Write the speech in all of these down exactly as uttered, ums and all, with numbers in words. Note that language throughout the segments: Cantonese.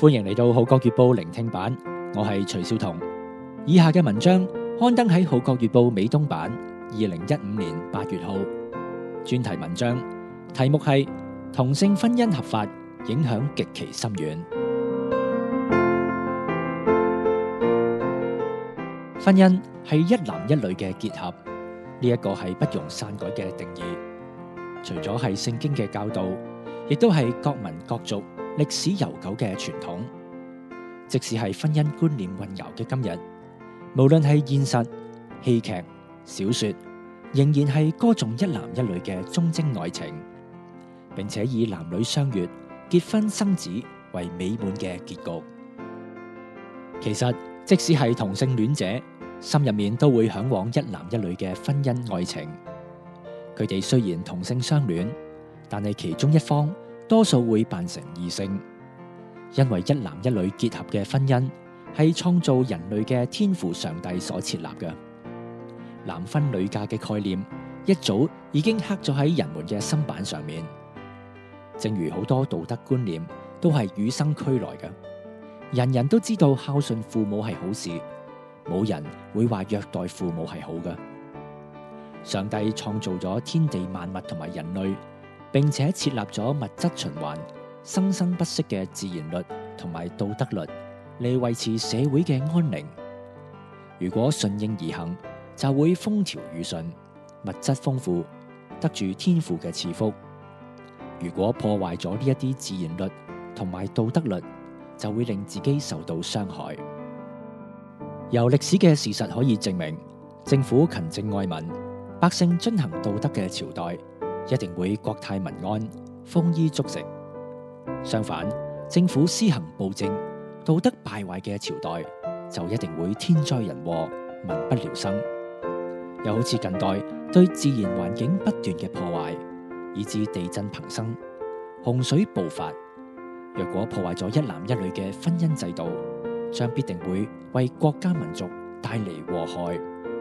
歡迎嚟到《號角月報》聆聽版，我係徐少彤。以下嘅文章刊登喺《號角月報》美東版，二零一五年八月號。專題文章題目係同性婚姻合法影響極其深遠。婚姻係一男一女嘅結合，呢一個係不容篡改嘅定義。除咗係聖經嘅教導，亦都係各民各族歷史悠久嘅傳統。即使係婚姻觀念混淆嘅今日，無論係現實、戲劇、小說，仍然係歌頌一男一女嘅忠貞愛情，並且以男女相悅、結婚生子為美滿嘅結局。其實，即使係同性戀者，心入面都會向往一男一女嘅婚姻愛情。佢哋雖然同性相戀，但係其中一方多數會扮成異性，因為一男一女結合嘅婚姻係創造人類嘅天父上帝所設立嘅。男婚女嫁嘅概念一早已經刻咗喺人們嘅心板上面。正如好多道德觀念都係與生俱來嘅，人人都知道孝順父母係好事，冇人會話虐待父母係好嘅。上帝創造咗天地萬物同埋人類，並且設立咗物質循環、生生不息嘅自然律同埋道德律嚟維持社會嘅安寧。如果順應而行，就會風調雨順，物質豐富，得住天父嘅賜福。如果破壞咗呢一啲自然律同埋道德律，就會令自己受到傷害。由歷史嘅事實可以證明，政府勤政愛民，百姓遵行道德嘅朝代，一定會國泰民安，豐衣足食。相反，政府施行暴政、道德敗壞嘅朝代，就一定會天災人禍，民不聊生。又好似近代對自然環境不斷嘅破壞，以致地震頻生、洪水暴發。若果破壞咗一男一女嘅婚姻制度，將必定會為國家民族帶嚟禍害。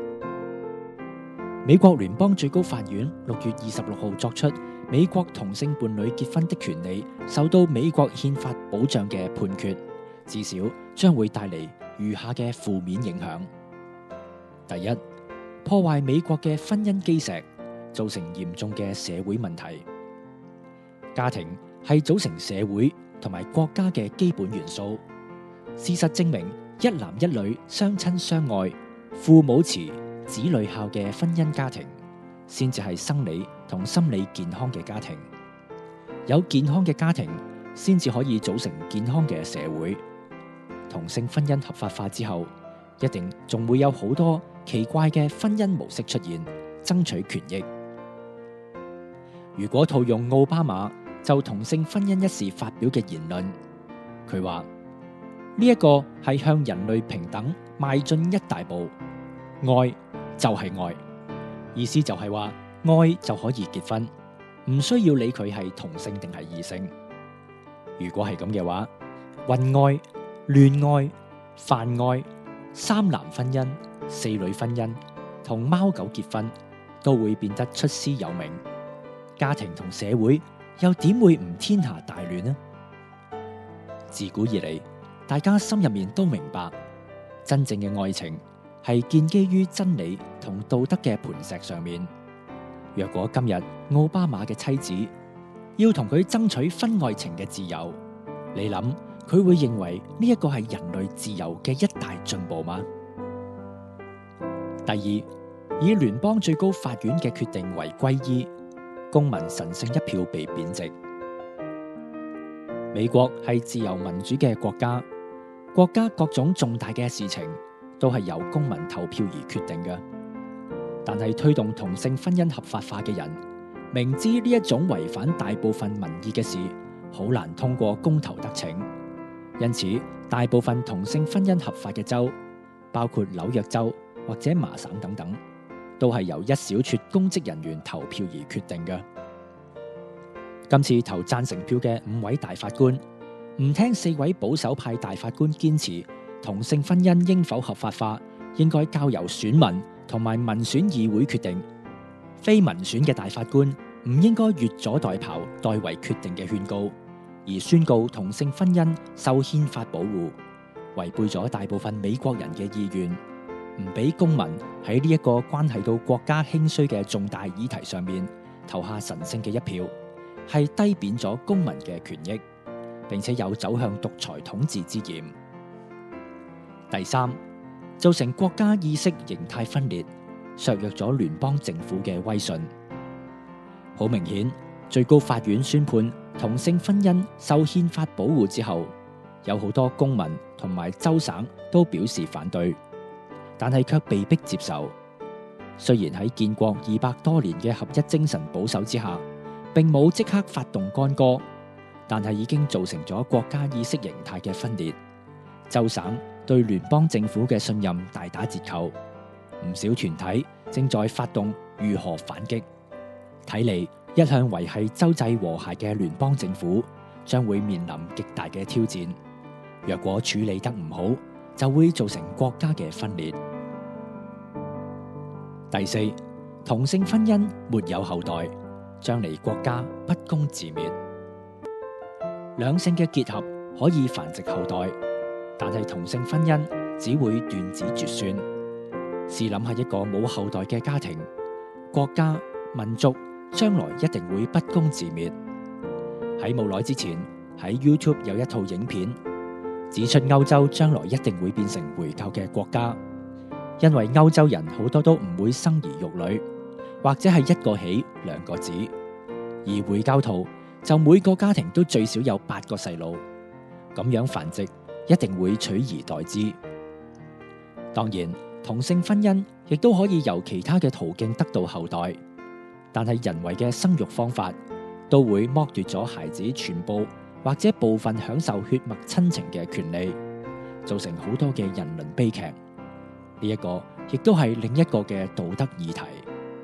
美國聯邦最高法院六月二十六號作出美國同性伴侶結婚的權利受到美國憲法保障嘅判決，至少將會帶嚟如下嘅負面影響。第一，破壞美國嘅婚姻基石，造成嚴重嘅社會問題。家庭係組成社會同埋國家嘅基本元素。事實證明，一男一女相親相愛、父母慈、子女孝嘅婚姻家庭，先至係生理同心理健康嘅家庭。有健康嘅家庭，先至可以組成健康嘅社會。同性婚姻合法化之後，一定仲會有好多奇怪嘅婚姻模式出現，爭取權益。如果套用奧巴馬就同性婚姻一事發表嘅言論，佢話呢一個係向人類平等邁進一大步，愛就係愛，意思就係話愛就可以結婚，唔需要理佢係同性定係異性。如果係咁嘅話，婚愛、戀愛、泛愛、三男婚姻、四女婚姻同貓狗結婚都會變得出師有名，家庭同社會又點會唔天下大亂呢？自古以嚟，大家心入面都明白，真正嘅愛情係建基於真理同道德嘅磐石上面。若果今日奧巴馬嘅妻子要同佢爭取婚外情嘅自由，你諗佢會認為呢一個係人類自由嘅一大進步嗎？第二，以聯邦最高法院嘅決定為皈依，公民神聖一票被貶值。美國係自由民主嘅國家，國家各種重大嘅事情都係由公民投票而決定嘅。但係推動同性婚姻合法化嘅人，明知呢一種違反大部分民意嘅事，好難通過公投得逞。因此，大部分同性婚姻合法嘅州，包括紐約州或者麻省等等，都係由一小撮公職人員投票而決定嘅。今次投贊成票嘅五位大法官，唔聽四位保守派大法官堅持同性婚姻應否合法化，應該交由選民同埋民選議會決定。非民選嘅大法官唔應該越俎代庖代為決定嘅勸告， 而宣告同性婚姻受憲法保護，違背咗大部分美國人嘅意願，唔俾公民喺呢一個關係到國家興衰嘅重大議題上面投下神聖嘅一票，係低貶咗公民嘅權益，並且有走向獨裁統治之嫌。第三，造成國家意識形態分裂，削弱咗聯邦政府嘅威信。好明顯，最高法院宣判同性婚姻受憲法保護之後，有好多公民同埋州省都表示反對，但係卻被迫接受。雖然喺建國二百多年嘅合一精神保守之下，並冇即刻發動干戈，但係已經造成咗國家意識形態嘅分裂。州省對聯邦政府嘅信任大打折扣，唔少團體正在發動如何反擊。睇嚟，一向維繫州際和諧嘅聯邦政府將會面臨極大嘅挑戰。若果處理得唔好，就會造成國家嘅分裂。第四，同性婚姻沒有後代，將嚟國家不攻自滅。兩性嘅結合可以繁殖後代，但係同性婚姻只會斷子絕孫。試諗下一個冇後代嘅家庭，國家民族將來一定會不攻自滅。喺冇耐之前，喺 YouTube 有一套影片，指出歐洲將來一定會變成回教嘅國家，因為歐洲人好多都唔會生兒育女，或者係一個起兩個子，而回教徒就每個家庭都最少有八個細路，咁樣繁殖一定會取而代之。當然，同性婚姻亦都可以由其他嘅途徑得到後代，但係人為嘅生育方法都會剝奪咗孩子全部或者部分享受血脈親情嘅權利，造成好多嘅人倫悲劇。呢一個亦都係另一個嘅道德議題。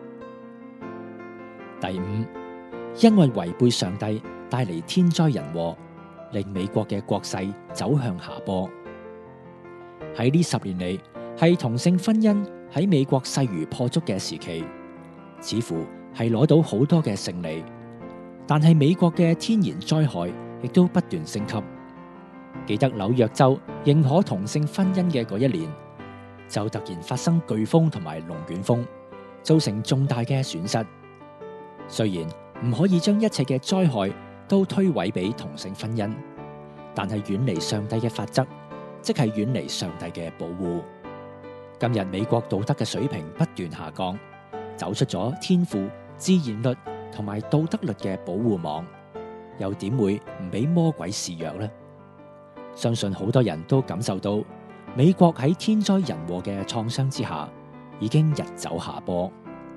第五，因為違背上帝帶嚟天災人禍，令美國嘅國勢走向下坡。喺呢十年嚟，係同性婚姻喺美國勢如破竹嘅時期，似乎係攞到好多嘅勝利，但係美國嘅天然災害亦都不斷升級。記得紐約州認可同性婚姻嘅嗰一年，就突然發生颶風同埋龍捲風，造成重大嘅損失。雖然唔可以將一切嘅災害都推諉俾同性婚姻，但係遠離上帝嘅法則，即係遠離上帝嘅保護。今日美國道德嘅水平不斷下降，走出咗天賦、自然律同埋道德律嘅保護網，又點會唔俾魔鬼肆虐呢？相信好多人都感受到美國喺天災人禍嘅創傷之下，已經日走下坡。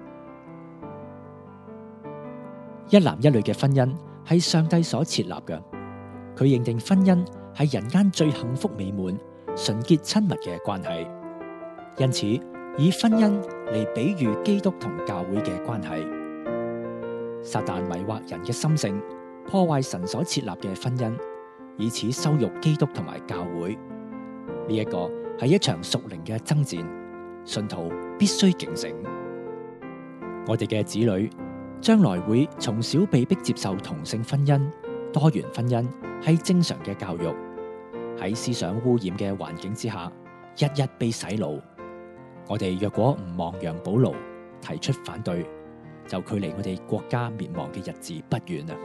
一男一女嘅婚姻係上帝所設立嘅，佢認定婚姻係人間最幸福美滿、純潔親密嘅關係。因此，以婚姻嚟比喻基督同教會嘅關係。撒旦迷惑人嘅心性，破壞神所設立嘅婚姻，以此羞辱基督同埋教會。呢一個係一場屬靈嘅爭戰，信徒必須警醒。我哋嘅子女將來會從小被迫接受同性婚姻、多元婚姻係正常嘅教育，喺思想污染嘅環境之下，日日被洗腦。我哋若果唔亡羊補牢，提出反對，就距離我哋國家滅亡嘅日子不遠啦。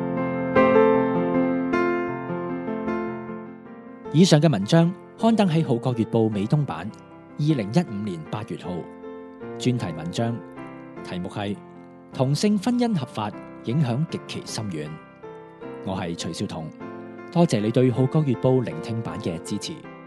以上嘅文章刊登喺《號角月報》美東版，二零一五年八月號，專題文章題目係同性婚姻合法影響極其深遠。我係徐少彤，多謝你對《號角月報》聆聽版嘅支持。